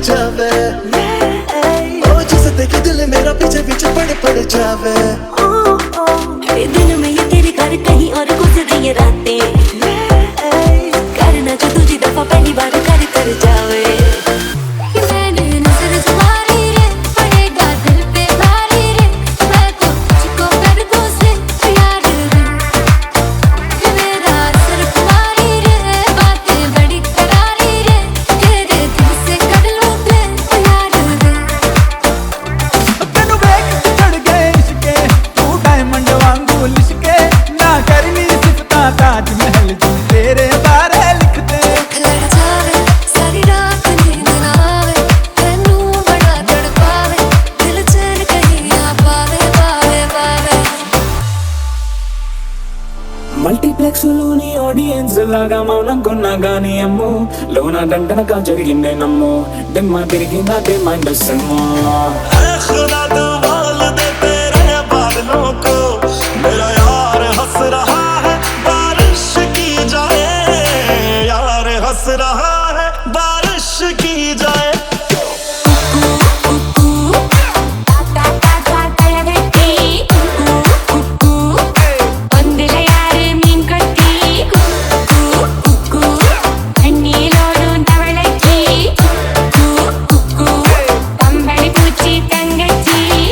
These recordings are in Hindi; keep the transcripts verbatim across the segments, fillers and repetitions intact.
जावे। ओ जिसे देखे दिल मेरा पीछे पीछे पड़ पड़ जावे। दिन में ये तेरे घर कहीं और गुजर ये रातें, करना जो तुझी दफा पहली बार कर कर जावे। మల్టీప్లెక్స్ లోని ఆడియన్స్ లాగా మౌనంకున్నా గానీ అమ్ము లోన దండనగా జరిగిందే నమ్ము దిమ్మ తిరిగిందే మైండ్ సెమ్మో खुदा दुआल दे तेरे बादलों को मेरा यार हंस रहा है बारिश की जाए यार हंस रहा है बारिश की जाए। ತಂಗಚ್ಚಿ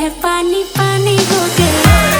मैं पानी पानी हो गई।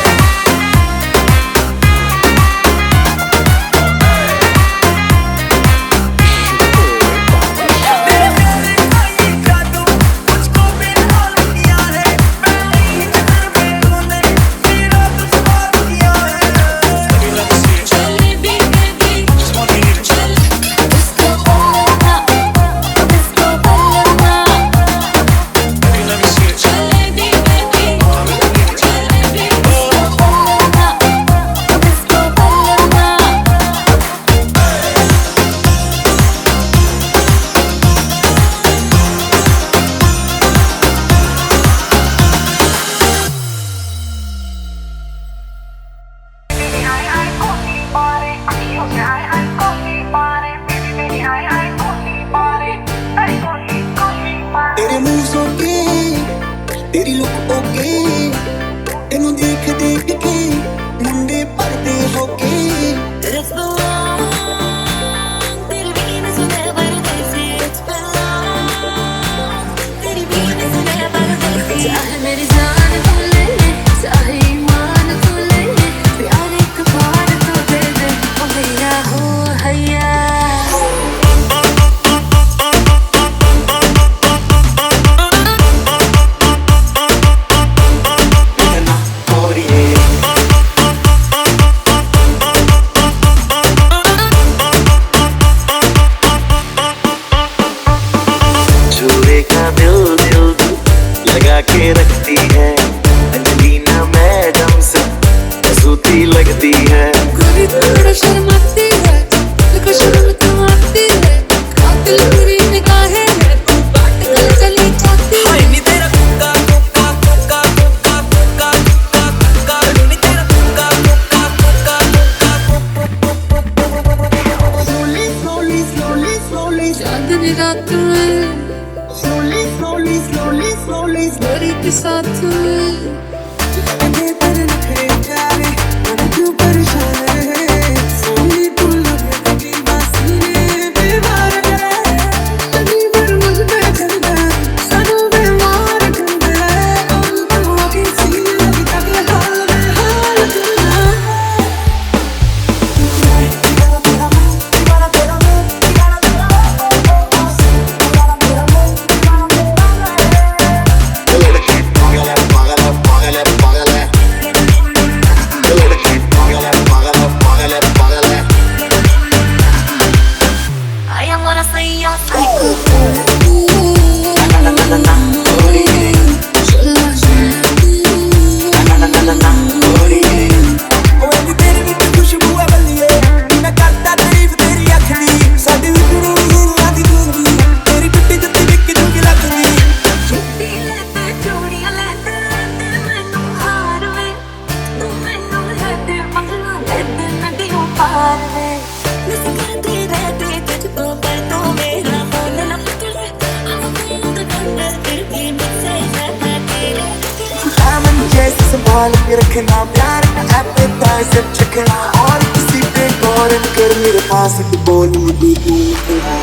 तेरे मूव सोके तेरी लुक ओके तेनू देख देख के मुंडे पड़ते होके It's been long, तेरी बीवी सुने परदेसी। It's been long, तेरी बीवी सुने परदेसी। चाहे मेरी जान तू ले ले, चाहे ईमान तू ले ले, प्यार एक बार तो दे दे, ओ भैया हो हैया। लगा के रखती है अंजलिना मैडम से सूती लगती है। कभी थोड़ा शर्माती है, लेकिन शर्म तो आती है। कातिल मेरी निगाहें हैं, तू बाट कर चली जाती है। नी तेरा कुक्का कुक्का कुक्का कुक्का कुक्का कुक्का कुक्का नी तेरा कुक्का कुक्का कुक्का कुक्का। Slowly slowly slowly slowly चांदनी रात में slowly slowly slowly slowly गोरी के साथ में आगे पर नखरे प्यारे मन क्यों परेशान है। सोनी तू लगे तेरी बासीने बेवार है। कभी पर मुझ पे ठंडा सनों में मार ठंडा और तू अभी सीने लगी तक हाल में हाल ठंडा। I am gonna say you're psycho. संभाल के रखना प्यार का एपेटाइजर चखना और किसी पे गौर कर मेरे पास बोल